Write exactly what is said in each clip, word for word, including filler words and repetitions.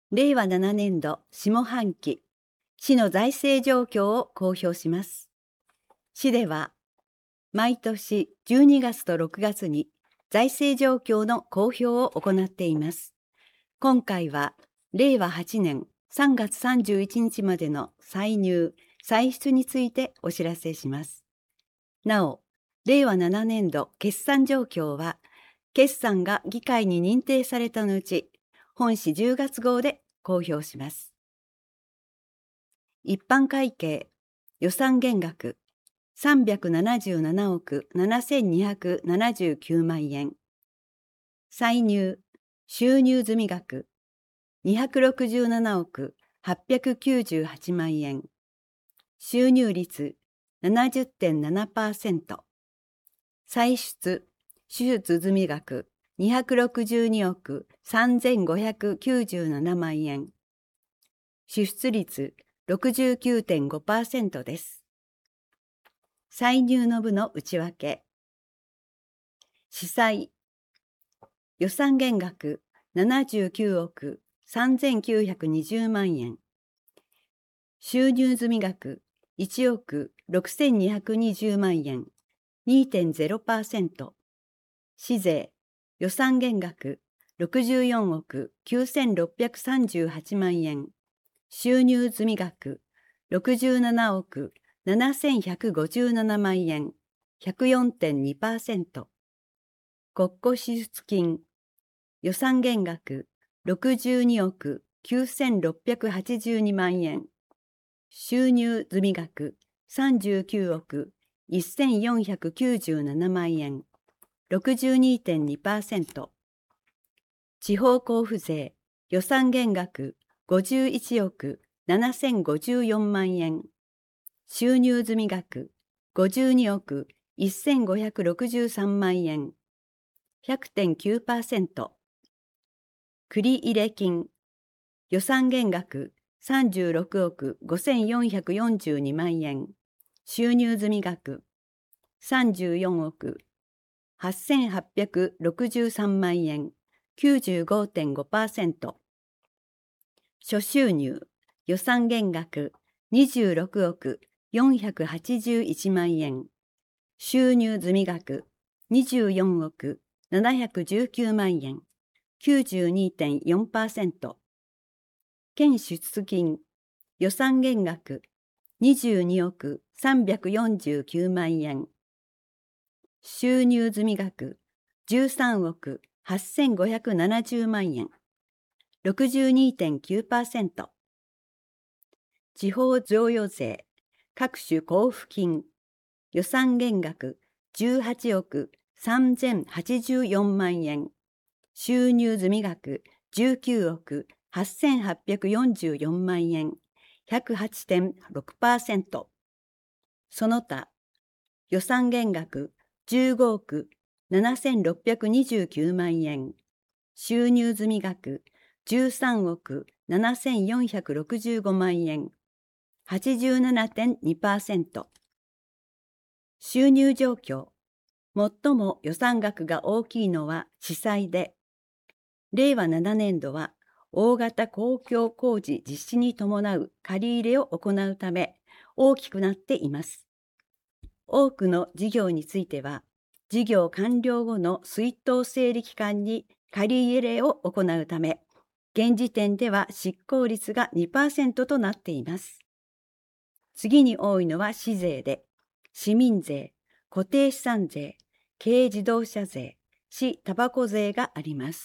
れいわななねんど下半期、市の財政状況を公表します。市では、毎年じゅうにがつとろくがつに財政状況の公表を行っています。今回は、れいわはちねんさんがつさんじゅういちにちまでの歳入・歳出についてお知らせします。なお、れいわななねんど決算状況は、決算が議会に認定された後、本誌じゅうがつごうで公表します。一般会計予算減額さんびゃくななじゅうななおくななせんにひゃくななじゅうきゅうまんえん。歳入・収入済額にひゃくろくじゅうななおくはっぴゃくきゅうじゅうはちまんえん。収入率 ななじゅってんななパーセント。歳出・支出済額にひゃくろくじゅうにおくさんぜんごひゃくきゅうじゅうななまんえん。支出率 ろくじゅうきゅうてんごパーセント です。歳入の部の内訳。子歳予算減額ななじゅうきゅうおくさんぜんきゅうひゃくにじゅうまんえん。収入済額いちおくろくせんにひゃくにじゅうまんえん にてんゼロパーセント。市税予算減額ろくじゅうよんおくきゅうせんろっぴゃくさんじゅうはちまんえん。収入済額ろくじゅうななおくななせんひゃくごじゅうななまんえん ひゃくよんてんにパーセント。国庫支出金予算減額ろくじゅうにおくきゅうせんろっぴゃくはちじゅうにまんえん。収入済額さんじゅうきゅうおくせんよんひゃくきゅうじゅうななまんえん ろくじゅうにてんにパーセント。地方交付税予算減額ごじゅういちおくななせんごじゅうよんまんえん。収入済額ごじゅうにおくせんごひゃくろくじゅうさんまんえん。ひゃくてんきゅうパーセント。繰入金予算減額さんじゅうろくおくごせんよんひゃくよんじゅうにまんえん。収入済額さんじゅうよんおくはっせんはっぴゃくろくじゅうさんまんえん。きゅうじゅうごてんごパーセント。諸収入予算減額にじゅうろくおくよんひゃくはちじゅういちまんえん。収入済額にじゅうよんおくななひゃくじゅうきゅうまんえん。きゅうじゅうにてんよんパーセント。県支出金予算減額にじゅうにおくさんびゃくよんじゅうきゅうまんえん。収入済額じゅうさんおくはっせんごひゃくななじゅうまんえん。ろくじゅうにてんきゅうパーセント。地方贈与税各種交付金予算減額じゅうはちおくさんぜんはちじゅうよんまんえん。収入済額じゅうきゅうおくはっせんはっぴゃくよんじゅうよんまんえん。ひゃくはちてんろくパーセント。その他予算減額じゅうごおくななせんろっぴゃくにじゅうきゅうまんえん。収入済額じゅうさんおくななせんよんひゃくろくじゅうごまんえん。はちじゅうななてんにパーセント。収入状況最も予算額が大きいのは子歳で、れいわななねんどは大型公共工事実施に伴う借り入れを行うため大きくなっています。多くの事業については、事業完了後の出納整理期間に借り入れを行うため、現時点では執行率が にパーセント となっています。次に多いのは市税で、市民税、固定資産税、軽自動車税、市たばこ税があります。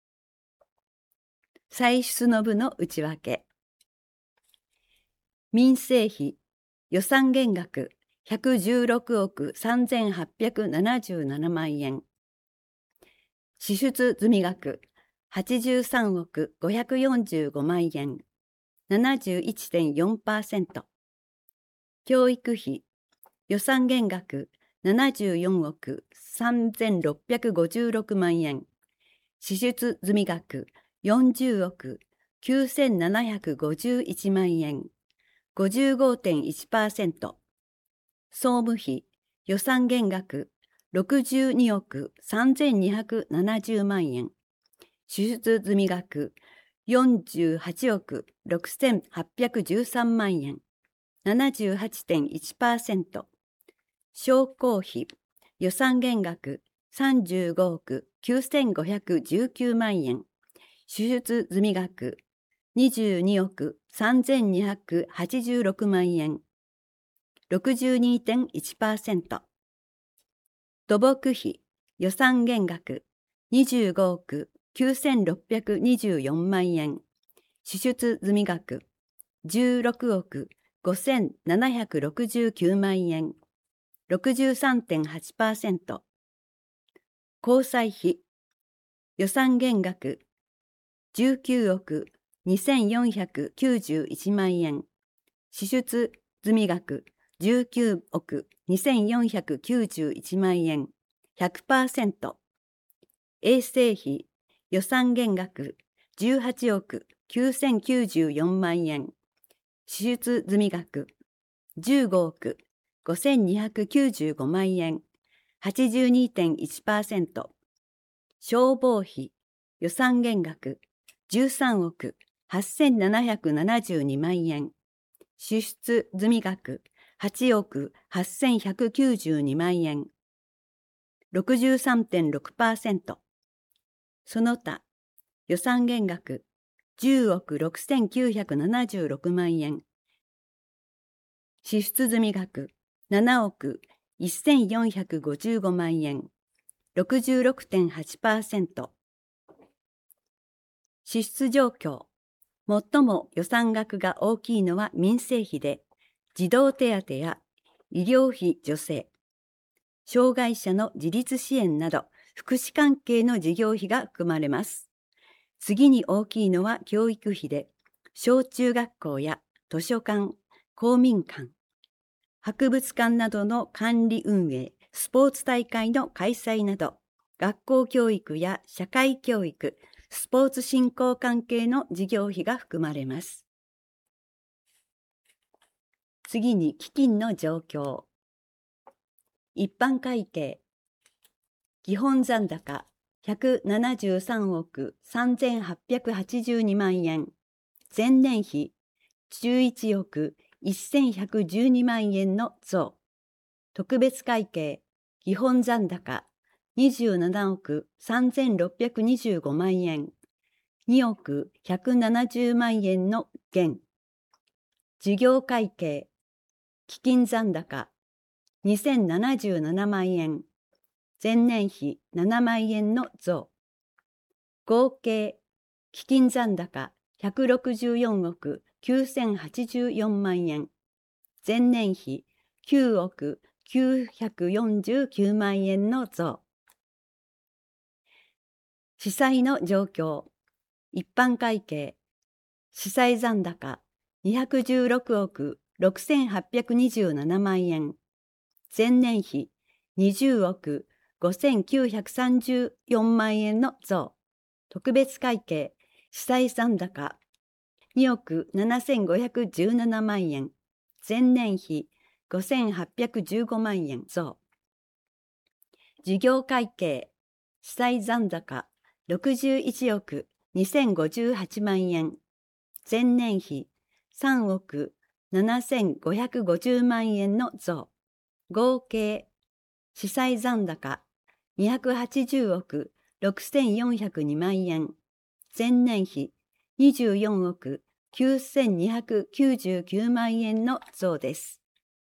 歳出の部の内訳。民生費予算減額ひゃくじゅうろくおくさんぜんはっぴゃくななじゅうななまんえん。支出済額はちじゅうさんおくごひゃくよんじゅうごまんえん。ななじゅういってんよんパーセント。教育費予算減額ななじゅうよんおくさんぜんろっぴゃくごじゅうろくまんえん。支出済額よんじゅうおくきゅうせんななひゃくごじゅういちまんえん。ごじゅうごてんいちパーセント。総務費予算減額ろくじゅうにおくさんぜんにひゃくななじゅうまんえん。支出済額よんじゅうはちおくろくせんはっぴゃくじゅうさんまんえん、ななじゅうはちてんいちパーセント。商工費、予算減額さんじゅうごおくきゅうせんごひゃくじゅうきゅうまんえん、支出済額にじゅうにおくさんぜんにひゃくはちじゅうろくまんえん、ろくじゅうにてんいちパーセント。土木費、予算減額にじゅうごおくきゅうせんろっぴゃくにじゅうよんまんえん、支出済額じゅうろくおくごせんななひゃくろくじゅうきゅうまんえん、ろくじゅうさんてんはちパーセント。交際費、予算減額じゅうきゅうおくにせんよんひゃくきゅうじゅういちまんえん、支出済額じゅうきゅうおくにせんよんひゃくきゅうじゅういちまんえん、ひゃくパーセント。衛生費、予算減額じゅうはちおくきゅうせんきゅうじゅうよんまんえん、支出済額じゅうごおくごせんにひゃくきゅうじゅうごまんえん、はちじゅうにてんいちパーセント。消防費、予算減額じゅうさんおくはっせんななひゃくななじゅうにまんえん、支出済額はちおくはっせんひゃくきゅうじゅうにまんえん、ろくじゅうさんてんろくパーセント。その他、予算減額じゅうおくろくせんきゅうひゃくななじゅうろくまんえん、支出済額ななおくせんよんひゃくごじゅうごまんえん、ろくじゅうろくてんはちパーセント。支出状況、最も予算額が大きいのは民生費で、児童手当や医療費助成、障害者の自立支援など福祉関係の事業費が含まれます。次に大きいのは教育費で、小中学校や図書館、公民館、博物館などの管理運営、スポーツ大会の開催など、学校教育や社会教育、スポーツ振興関係の事業費が含まれます。次に基金の状況。一般会計、基本残高ひゃくななじゅうさんおくさんぜんはっぴゃくはちじゅうにまんえん、前年比じゅういちおくせんひゃくじゅうにまんえんの増。特別会計、基本残高にじゅうななおくさんぜんろっぴゃくにじゅうごまんえん、におくひゃくななじゅうまんえんの減。事業会計、基金残高にせんななじゅうななまんえん、前年比ななまんえんの増。合計基金残高ひゃくろくじゅうよんおくきゅうせんはちじゅうよんまんえん、前年比きゅうおくきゅうひゃくよんじゅうきゅうまんえんの増。司債の状況。一般会計、司債残高にひゃくじゅうろくおくろくせんはっぴゃくにじゅうななまんえん、前年比にじゅうおくごせんきゅうひゃくさんじゅうよんまんえんの増。特別会計、司債残高におくななせんごひゃくじゅうななまんえん、前年比ごせんはっぴゃくじゅうごまんえん増。事業会計、司債残高ろくじゅういちおくにせんごじゅうはちまんえん、前年比さんおくななせんごひゃくごじゅうまんえんの増。合計司債残高にひゃくはちじゅうおくろくせんよんひゃくにまんえん、前年比にじゅうよんおくきゅうせんにひゃくきゅうじゅうきゅうまんえんの増です。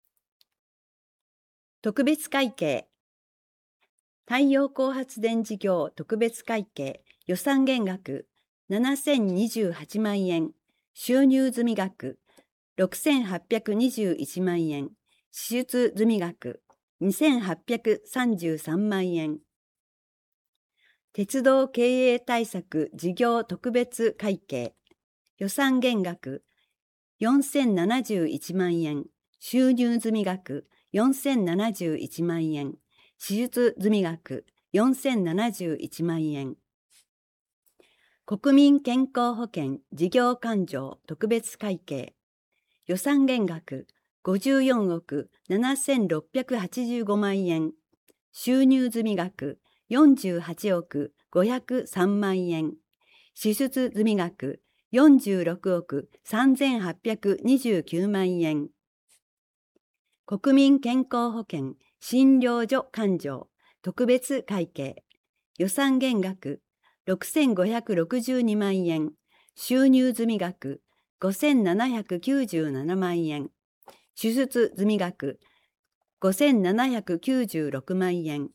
特別会計、太陽光発電事業特別会計、予算減額ななせんにじゅうはちまんえん、収入済額ろくせんはっぴゃくにじゅういちまんえん、支出済額にせんはっぴゃくさんじゅうさんまんえん。鉄道経営対策事業特別会計、予算減額よんせんななじゅういちまんえん、収入済額よんせんななじゅういちまんえん、支出済額よんせんななじゅういちまんえん。国民健康保険事業勘定特別会計、予算減額ごじゅうよんおくななせんろっぴゃくはちじゅうごまんえん、収入済額よんじゅうはちおくごひゃくさんまんえん、支出済額よんじゅうろくおくさんぜんはっぴゃくにじゅうきゅうまんえん。国民健康保険診療所勘定特別会計予算減額ろくせんごひゃくろくじゅうにまんえん。収入済額ごせんななひゃくきゅうじゅうななまんえん。支出済額ごせんななひゃくきゅうじゅうろくまんえん。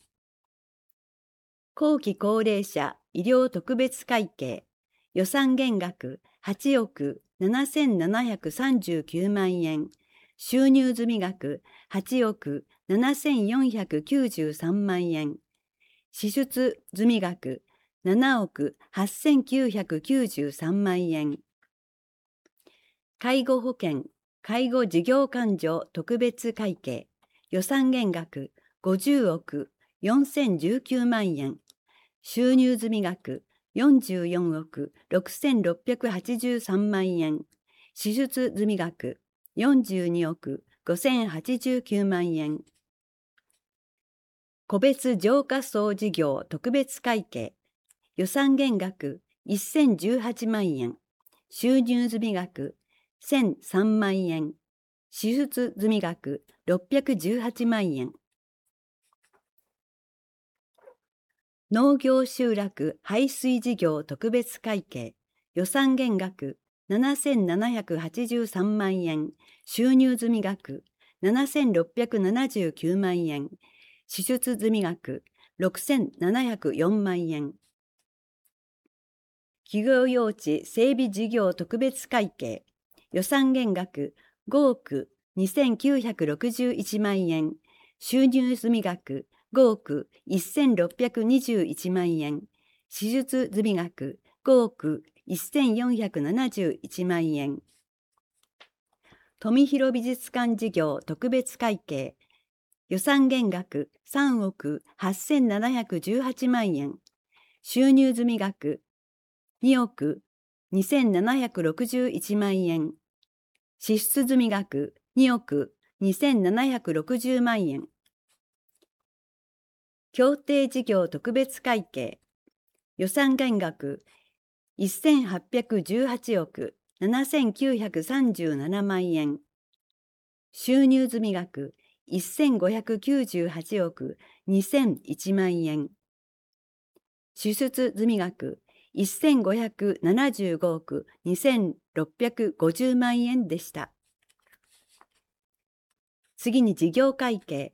後期高齢者医療特別会計予算減額はちおくななせんななひゃくさんじゅうきゅうまんえん。収入済額はちおくななせんよんひゃくきゅうじゅうさんまんえん。支出済額ななおくはっせんきゅうひゃくきゅうじゅうさんまんえん。介護保険介護事業勘定特別会計予算減額ごじゅうおくよんせんじゅうきゅうまんえん。収入済額よんじゅうよんおくろくせんろっぴゃくはちじゅうさんまんえん。支出済額よんじゅうにおくごせんはちじゅうきゅうまんえん。個別浄化槽事業特別会計予算減額せんじゅうはちまんえん。収入済額せんさんまんえん。支出済額ろっぴゃくじゅうはちまんえん。農業集落排水事業特別会計予算減額ななせんななひゃくはちじゅうさんまんえん。収入済額ななせんろっぴゃくななじゅうきゅうまんえん。支出済額ろくせんななひゃくよんまんえん。企業用地整備事業特別会計予算減額ごおくにせんきゅうひゃくろくじゅういちまんえん。収入済額ごおくせんろっぴゃくにじゅういちまんえん。支出済額ごおくせんよんひゃくななじゅういちまんえん。富広美術館事業特別会計予算減額さんおくはっせんななひゃくじゅうはちまんえん。収入済額におくにせんななひゃくろくじゅういちまんえん。支出済額におくにせんななひゃくろくじゅうまんえん。協定事業特別会計予算減額せんはっぴゃくじゅうはちおくななせんきゅうひゃくさんじゅうななまんえん。収入済額せんごひゃくきゅうじゅうはちおくにせんいちまんえん。支出済額せんごひゃくななじゅうごおくにせんろっぴゃくごじゅうまんえんでした。次に事業会計。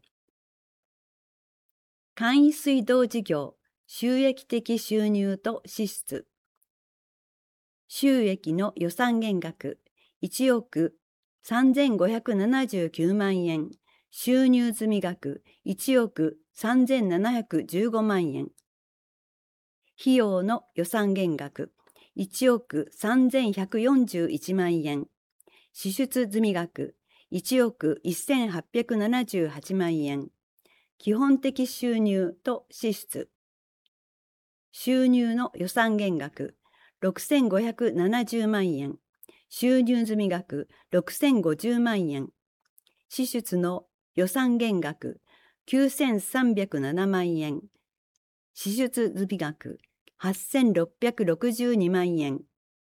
簡易水道事業収益的収入と支出。収益の予算減額いちおくさんぜんごひゃくななじゅうきゅうまんえん。収入済額いちおくさんぜんななひゃくじゅうごまんえん。費用の予算減額いちおくさんぜんひゃくよんじゅういちまんえん。支出済額いちおくせんはっぴゃくななじゅうはちまんえん。基本的収入と支出。収入の予算減額ろくせんごひゃくななじゅうまんえん。収入済額ろくせんごじゅうまんえん。支出の予算減額きゅうせんさんびゃくななまんえん。支出済額はっせんろっぴゃくろくじゅうにまんえん。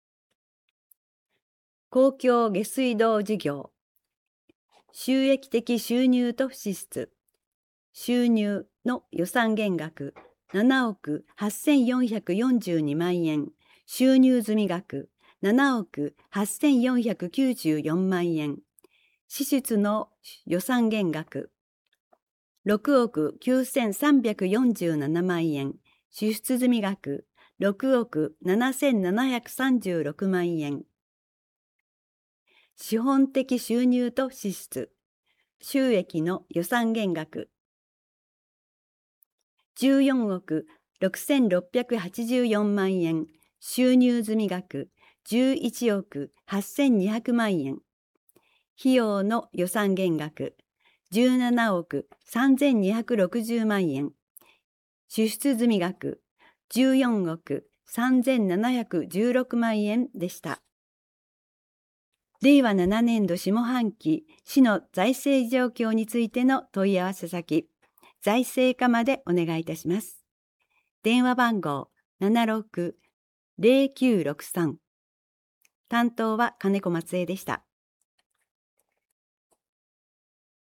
公共下水道事業収益的収入と支出。収入の予算減額ななおくはっせんよんひゃくよんじゅうにまんえん。収入済額ななおくはっせんよんひゃくきゅうじゅうよんまんえん。支出の予算減額ろくおくきゅうせんさんびゃくよんじゅうななまんえん。支出済額ろくおくななせんななひゃくさんじゅうろくまんえん。資本的収入と支出。収益の予算減額じゅうよんおくろくせんろっぴゃくはちじゅうよんまんえん。収入済額じゅういちおくはっせんにひゃくまんえん。費用の予算減額じゅうななおくさんぜんにひゃくろくじゅうまんえん。支出済額じゅうよんおくさんぜんななひゃくじゅうろくまんえんでした。れいわななねんど下半期市の財政状況についての問い合わせ先、財政課までお願いいたします。電話番号ななろく ぜろきゅうろくさん担当は金子松江でした。